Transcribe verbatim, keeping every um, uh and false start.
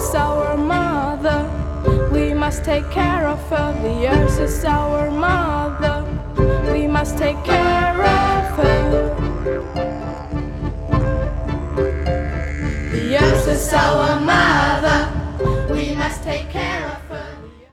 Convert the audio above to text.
is our mother. We must take care of her. The earth is our mother. We must take care of her. The earth is our mother.